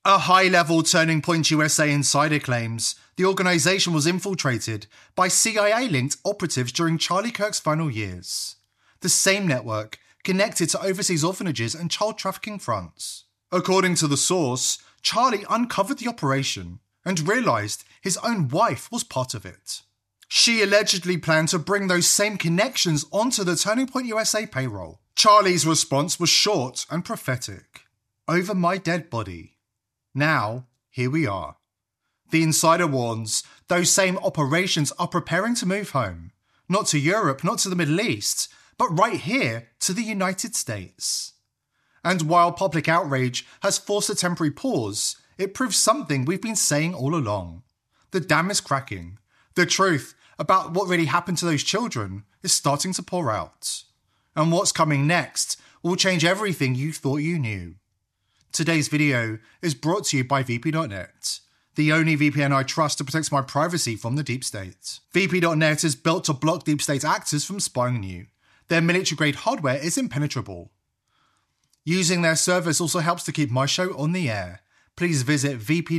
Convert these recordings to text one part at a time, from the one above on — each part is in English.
A high-level Turning Point USA insider claims the organisation was infiltrated by CIA-linked operatives during Charlie Kirk's final years. The same network connected to overseas orphanages and child trafficking fronts. According to the source, Charlie uncovered the operation and realised his own wife was part of it. She allegedly planned to bring those same connections onto the Turning Point USA payroll. Charlie's response was short and prophetic. Over my dead body. Now, here we are. The insider warns those same operations are preparing to move home. Not to Europe, not to the Middle East, but right here to the United States. And while public outrage has forced a temporary pause, it proves something we've been saying all along. The dam is cracking. The truth about what really happened to those children is starting to pour out. And what's coming next will change everything you thought you knew. Today's video is brought to you by VP.net, the only VPN I trust to protect my privacy from the deep state. VP.net is built to block deep state actors from spying on you. Their military-grade hardware is impenetrable. Using their service also helps to keep my show on the air. Please visit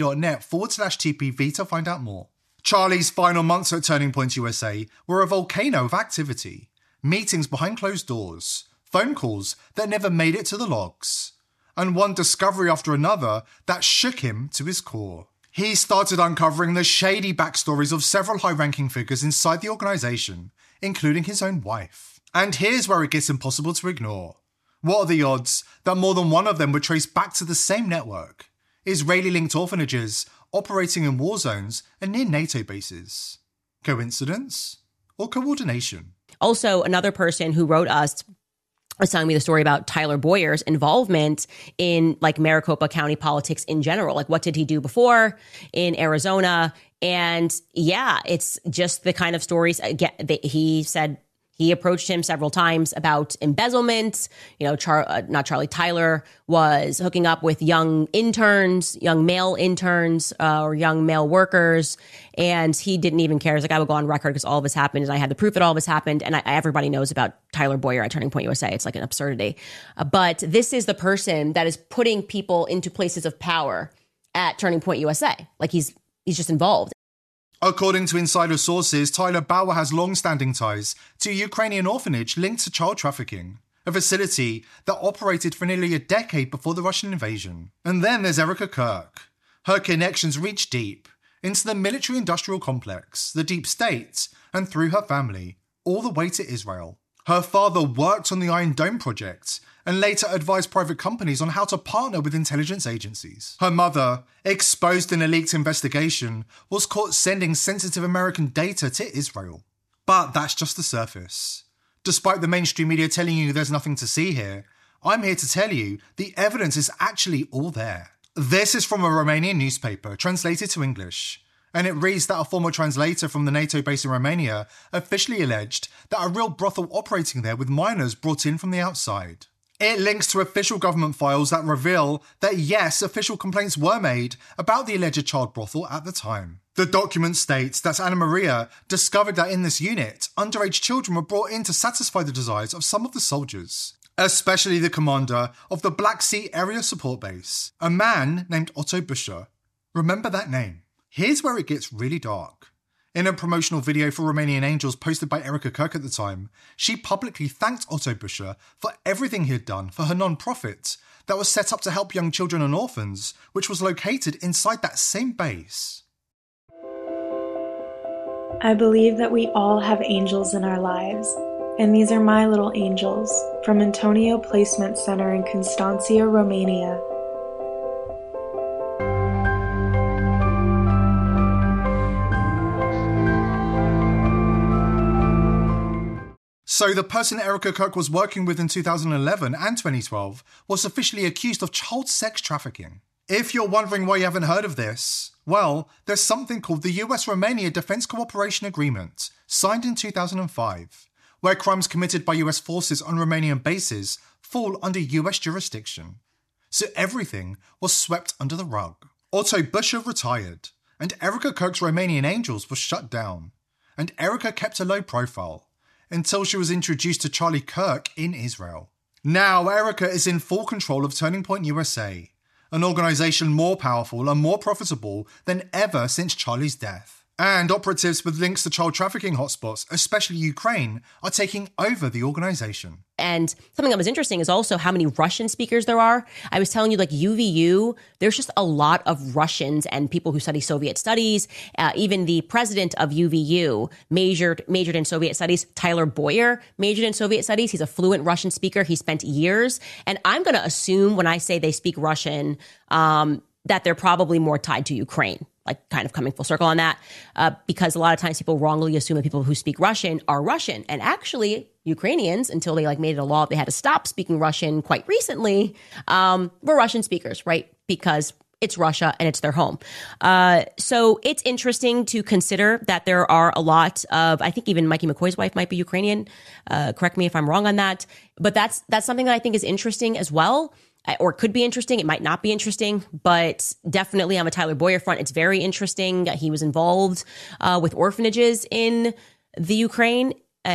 vp.net/TPV to find out more. Charlie's final months at Turning Point USA were a volcano of activity. Meetings behind closed doors, phone calls that never made it to the logs, and one discovery after another that shook him to his core. He started uncovering the shady backstories of several high-ranking figures inside the organisation, including his own wife. And here's where it gets impossible to ignore. What are the odds that more than one of them were traced back to the same network? Israeli-linked orphanages operating in war zones and near NATO bases. Coincidence? Or coordination? Also, another person who wrote us was telling me the story about Tyler Boyer's involvement in Maricopa County politics in general. What did he do before in Arizona? And yeah, it's just the kind of stories. Again, he said he approached him several times about embezzlement. Tyler was hooking up with young male interns or young male workers. And he didn't even care. He's like, I would go on record because all of this happened. And I had the proof that all of this happened. And everybody knows about Tyler Boyer at Turning Point USA. It's like an absurdity. But this is the person that is putting people into places of power at Turning Point USA. He's just involved. According to insider sources, Tyler Bauer has long-standing ties to a Ukrainian orphanage linked to child trafficking, a facility that operated for nearly a decade before the Russian invasion. And then there's Erica Kirk. Her connections reach deep into the military-industrial complex, the deep state, and through her family, all the way to Israel. Her father worked on the Iron Dome project and later advised private companies on how to partner with intelligence agencies. Her mother, exposed in a leaked investigation, was caught sending sensitive American data to Israel. But that's just the surface. Despite the mainstream media telling you there's nothing to see here, I'm here to tell you the evidence is actually all there. This is from a Romanian newspaper, translated to English. And it reads that a former translator from the NATO base in Romania officially alleged that a real brothel operating there with minors brought in from the outside. It links to official government files that reveal that yes, official complaints were made about the alleged child brothel at the time. The document states that Anna Maria discovered that in this unit, underage children were brought in to satisfy the desires of some of the soldiers, especially the commander of the Black Sea Area Support Base, a man named Otto Buscher. Remember that name. Here's where it gets really dark. In a promotional video for Romanian Angels posted by Erica Kirk at the time, she publicly thanked Otto Buscher for everything he had done for her non-profit that was set up to help young children and orphans, which was located inside that same base. I believe that we all have angels in our lives, and these are my little angels from Antonio Placement Center in Constanța, Romania. So the person Erica Kirk was working with in 2011 and 2012 was officially accused of child sex trafficking. If you're wondering why you haven't heard of this, well, there's something called the US-Romania Defense Cooperation Agreement, signed in 2005, where crimes committed by US forces on Romanian bases fall under US jurisdiction. So everything was swept under the rug. Otto Buscher retired, and Erica Kirk's Romanian Angels was shut down, and Erica kept a low profile, until she was introduced to Charlie Kirk in Israel. Now, Erica is in full control of Turning Point USA, an organisation more powerful and more profitable than ever since Charlie's death. And operatives with links to child trafficking hotspots, especially Ukraine, are taking over the organisation. And something that was interesting is also how many Russian speakers there are. I was telling you, like UVU, there's just a lot of Russians and people who study Soviet studies. Even the president of UVU majored in Soviet studies. Tyler Boyer majored in Soviet studies. He's a fluent Russian speaker. He spent years. And I'm going to assume when I say they speak Russian, that they're probably more tied to Ukraine. Like kind of coming full circle on that, because a lot of times people wrongly assume that people who speak Russian are Russian. And actually, Ukrainians, until they made it a law, they had to stop speaking Russian quite recently, were Russian speakers, right? Because it's Russia and it's their home. So it's interesting to consider that there are a lot of, I think even Mikey McCoy's wife might be Ukrainian. Correct me if I'm wrong on that. But that's something that I think is interesting as well. Or could be interesting. It might not be interesting, but definitely on the Tyler Boyer front, it's very interesting. He was involved with orphanages in the Ukraine,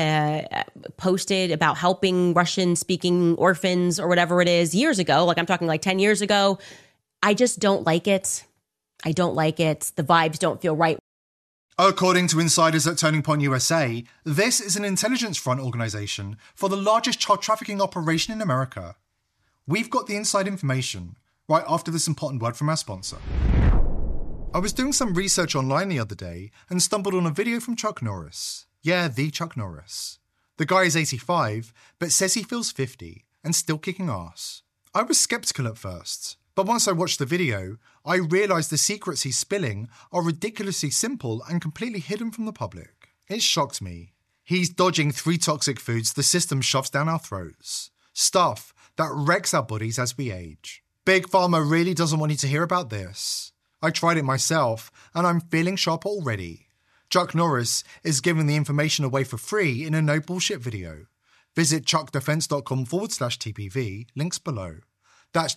posted about helping Russian-speaking orphans or whatever it is years ago. Like I'm talking like 10 years ago. I just don't like it. I don't like it. The vibes don't feel right. According to insiders at Turning Point USA, this is an intelligence front organisation for the largest child trafficking operation in America. We've got the inside information right after this important word from our sponsor. I was doing some research online the other day and stumbled on a video from Chuck Norris. Yeah, the Chuck Norris. The guy is 85, but says he feels 50 and still kicking ass. I was skeptical at first, but once I watched the video, I realised the secrets he's spilling are ridiculously simple and completely hidden from the public. It shocked me. He's dodging 3 toxic foods the system shoves down our throats. Stuff that wrecks our bodies as we age. Big Pharma really doesn't want you to hear about this. I tried it myself, and I'm feeling sharp already. Chuck Norris is giving the information away for free in a no bullshit video. Visit chuckdefense.com/TPV, links below. That's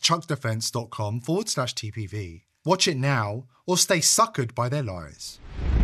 chuckdefense.com/TPV. Watch it now, or stay suckered by their lies.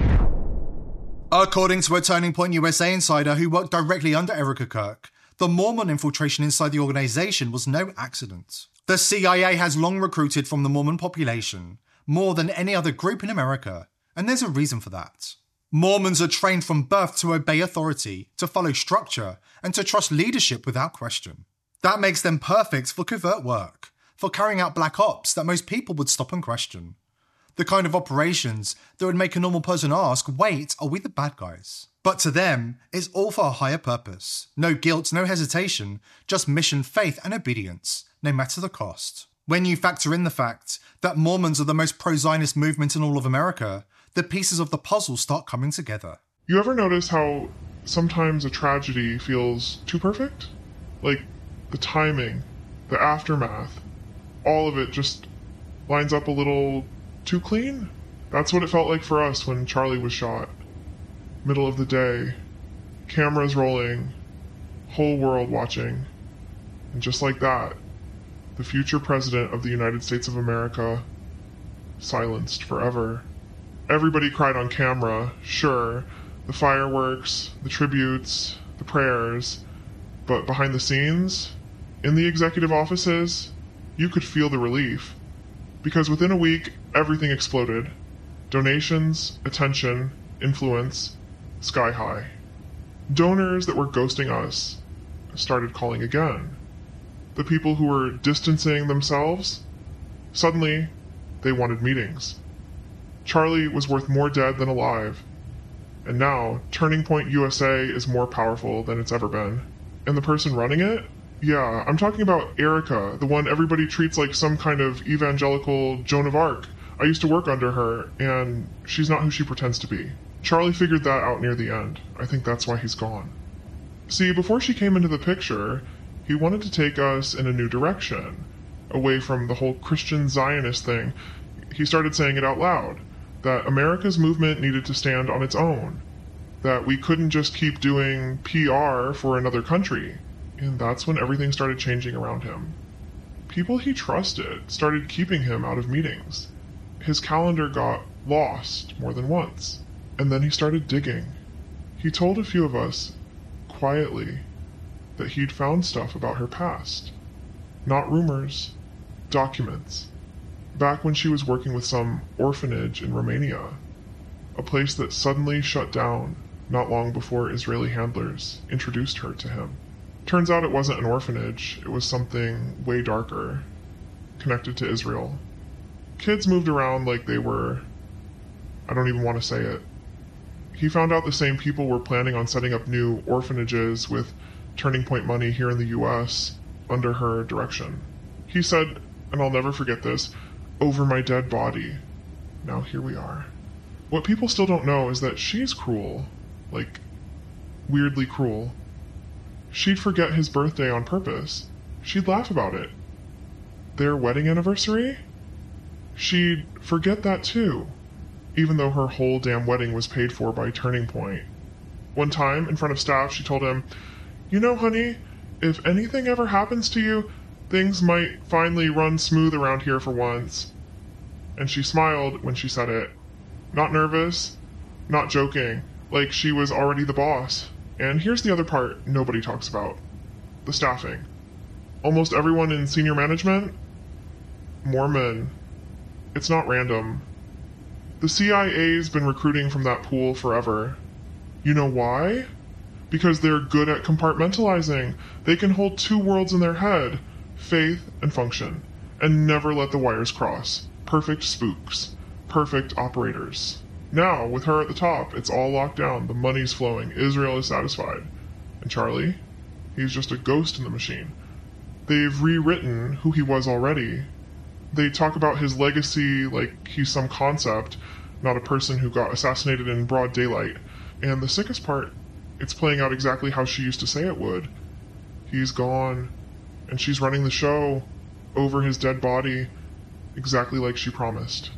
According to a Turning Point USA insider who worked directly under Erica Kirk, the Mormon infiltration inside the organisation was no accident. The CIA has long recruited from the Mormon population, more than any other group in America, and there's a reason for that. Mormons are trained from birth to obey authority, to follow structure, and to trust leadership without question. That makes them perfect for covert work, for carrying out black ops that most people would stop and question. The kind of operations that would make a normal person ask, wait, are we the bad guys? But to them, it's all for a higher purpose. No guilt, no hesitation, just mission, faith, and obedience, no matter the cost. When you factor in the fact that Mormons are the most pro-Zionist movement in all of America, the pieces of the puzzle start coming together. You ever notice how sometimes a tragedy feels too perfect? Like the timing, the aftermath, all of it just lines up a little too clean? That's what it felt like for us when Charlie was shot. Middle of the day, cameras rolling, whole world watching, and just like that, the future president of the United States of America silenced forever. Everybody cried on camera, sure, the fireworks, the tributes, the prayers, but behind the scenes, in the executive offices, you could feel the relief. Because within a week, everything exploded. Donations, attention, influence, sky high. Donors that were ghosting us started calling again. The people who were distancing themselves, suddenly they wanted meetings. Charlie was worth more dead than alive. And now, Turning Point USA is more powerful than it's ever been. And the person running it? Yeah, I'm talking about Erica, the one everybody treats like some kind of evangelical Joan of Arc. I used to work under her, and she's not who she pretends to be. Charlie figured that out near the end. I think that's why he's gone. See, before she came into the picture, he wanted to take us in a new direction, away from the whole Christian Zionist thing. He started saying it out loud, that America's movement needed to stand on its own, that we couldn't just keep doing PR for another country. And that's when everything started changing around him. People he trusted started keeping him out of meetings. His calendar got lost more than once. And then he started digging. He told a few of us, quietly, that he'd found stuff about her past. Not rumors, documents. back when she was working with some orphanage in Romania, a place that suddenly shut down not long before Israeli handlers introduced her to him. Turns out it wasn't an orphanage, it was something way darker, connected to Israel. Kids moved around like they were... I don't even want to say it. He found out the same people were planning on setting up new orphanages with Turning Point money here in the US under her direction. He said, and I'll never forget this, "Over my dead body." Now here we are. What people still don't know is that she's cruel. Like, weirdly cruel. She'd forget his birthday on purpose. She'd laugh about it. Their wedding anniversary? She'd forget that too, even though her whole damn wedding was paid for by Turning Point. One time, in front of staff, she told him, "You know, honey, if anything ever happens to you, things might finally run smooth around here for once." And she smiled when she said it. Not nervous, not joking, like she was already the boss. And here's the other part nobody talks about. The staffing. Almost everyone in senior management? Mormon. It's not random. The CIA's been recruiting from that pool forever. You know why? Because they're good at compartmentalizing. They can hold two worlds in their head, faith and function, and never let the wires cross. Perfect spooks. Perfect operators. Now, with her at the top, it's all locked down, the money's flowing, Israel is satisfied. And Charlie? He's just a ghost in the machine. They've rewritten who he was already. They talk about his legacy like he's some concept, not a person who got assassinated in broad daylight. And the sickest part, it's playing out exactly how she used to say it would. He's gone, and she's running the show over his dead body, exactly like she promised.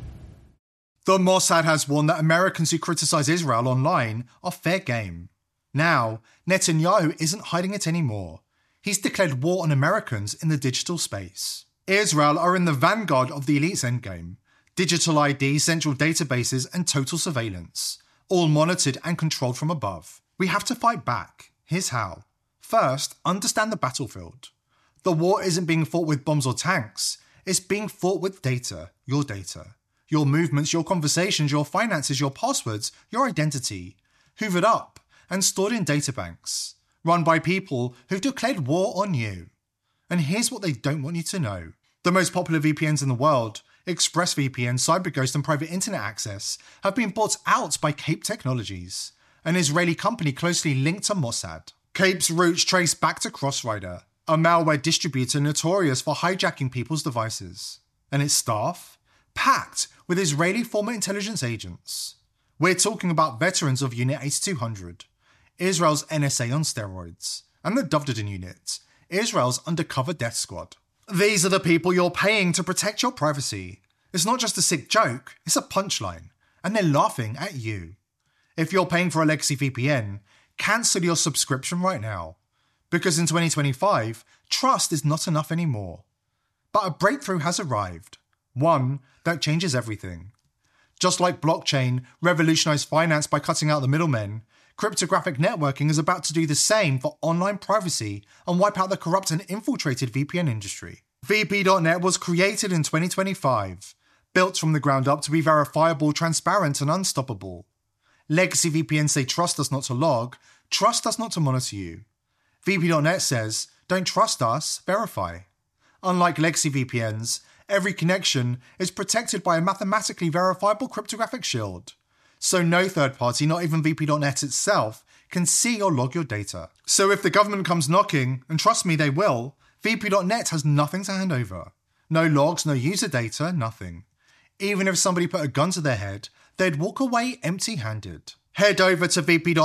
The Mossad has warned that Americans who criticise Israel online are fair game. Now, Netanyahu isn't hiding it anymore. He's declared war on Americans in the digital space. Israel are in the vanguard of the elite's endgame. Digital ID, central databases, and total surveillance. All monitored and controlled from above. We have to fight back. Here's how. First, understand the battlefield. The war isn't being fought with bombs or tanks. It's being fought with data. Your data. Your movements, your conversations, your finances, your passwords, your identity. Hoovered up and stored in databanks. Run by people who've declared war on you. And here's what they don't want you to know. The most popular VPNs in the world, ExpressVPN, CyberGhost, and Private Internet Access, have been bought out by Cape Technologies, an Israeli company closely linked to Mossad. Cape's roots trace back to Crossrider, a malware distributor notorious for hijacking people's devices. And its staff? Packed with Israeli former intelligence agents. We're talking about veterans of Unit 8200, Israel's NSA on steroids, and the Dovden Unit, Israel's undercover death squad. These are the people you're paying to protect your privacy. It's not just a sick joke, it's a punchline, and they're laughing at you. If you're paying for a legacy VPN, cancel your subscription right now. Because in 2025, trust is not enough anymore. But a breakthrough has arrived. One that changes everything. Just like blockchain revolutionized finance by cutting out the middlemen, cryptographic networking is about to do the same for online privacy and wipe out the corrupt and infiltrated VPN industry. VP.net was created in 2025, built from the ground up to be verifiable, transparent, and unstoppable. Legacy VPNs say trust us not to log, trust us not to monitor you. VP.net says, don't trust us, verify. Unlike legacy VPNs, every connection is protected by a mathematically verifiable cryptographic shield. So no third party, not even VP.net itself, can see or log your data. So if the government comes knocking, and trust me they will, VP.net has nothing to hand over. No logs, no user data, nothing. Even if somebody put a gun to their head, they'd walk away empty-handed. Head over to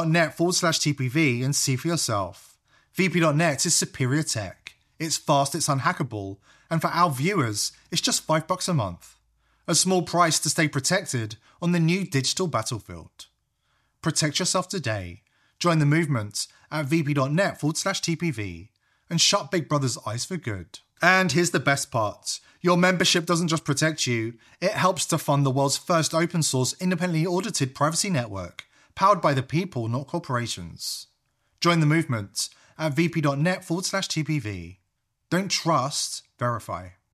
vp.net/TPV and see for yourself. VP.net is superior tech. It's fast, it's unhackable, and for our viewers, it's just $5 a month. A small price to stay protected on the new digital battlefield. Protect yourself today. Join the movement at vp.net/TPV and shut Big Brother's eyes for good. And here's the best part. Your membership doesn't just protect you, it helps to fund the world's first open source independently audited privacy network, powered by the people, not corporations. Join the movement at vp.net/TPV. Don't trust, verify.